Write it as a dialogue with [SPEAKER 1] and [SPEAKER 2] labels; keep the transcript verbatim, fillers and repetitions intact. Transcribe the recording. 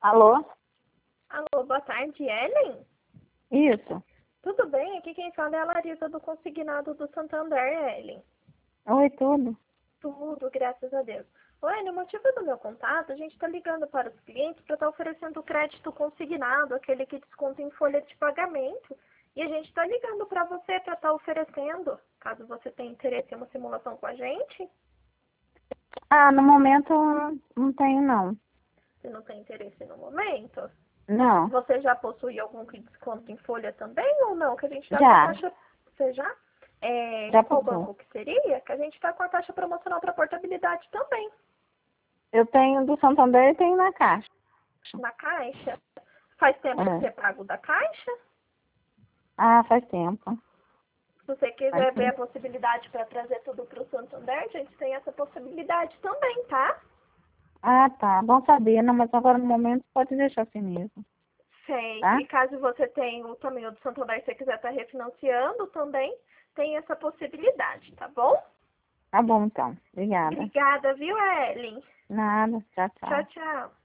[SPEAKER 1] Alô?
[SPEAKER 2] Alô, boa tarde, Ellen?
[SPEAKER 1] Isso.
[SPEAKER 2] Tudo bem? Aqui quem fala é a Larissa do Consignado do Santander, Ellen.
[SPEAKER 1] Oi, tudo.
[SPEAKER 2] Tudo, graças a Deus. Ô, Ellen, o motivo do meu contato, a gente está ligando para os clientes para estar oferecendo o crédito consignado, aquele que desconta em folha de pagamento. E a gente está ligando para você para estar oferecendo, caso você tenha interesse em uma simulação com a gente.
[SPEAKER 1] Ah, no momento não tenho, não.
[SPEAKER 2] Se não tem interesse no momento.
[SPEAKER 1] Não,
[SPEAKER 2] Você já possui algum desconto em folha também ou não? Que a gente está com a
[SPEAKER 1] já.
[SPEAKER 2] taxa. Você já? É,
[SPEAKER 1] Já
[SPEAKER 2] qual
[SPEAKER 1] passou.
[SPEAKER 2] banco que seria? Que a gente está com a taxa promocional para portabilidade também.
[SPEAKER 1] Eu tenho do Santander e tenho na Caixa.
[SPEAKER 2] Na Caixa. Faz tempo que
[SPEAKER 1] É.
[SPEAKER 2] você paga o da Caixa?
[SPEAKER 1] Ah, faz tempo.
[SPEAKER 2] Se você
[SPEAKER 1] Faz
[SPEAKER 2] quiser ver a
[SPEAKER 1] tempo.
[SPEAKER 2] possibilidade para trazer tudo para o Santander, a gente tem essa possibilidade também, tá?
[SPEAKER 1] Ah, tá. Bom saber. Não, mas agora no momento pode deixar assim mesmo.
[SPEAKER 2] Sei.
[SPEAKER 1] Tá?
[SPEAKER 2] E caso você tenha o, também o do Santander, se você quiser estar refinanciando também, tem essa possibilidade, tá bom?
[SPEAKER 1] Tá bom, então. Obrigada.
[SPEAKER 2] Obrigada, viu, Ellen?
[SPEAKER 1] Nada. Tchau,
[SPEAKER 2] Tchau,
[SPEAKER 1] tchau.
[SPEAKER 2] tchau.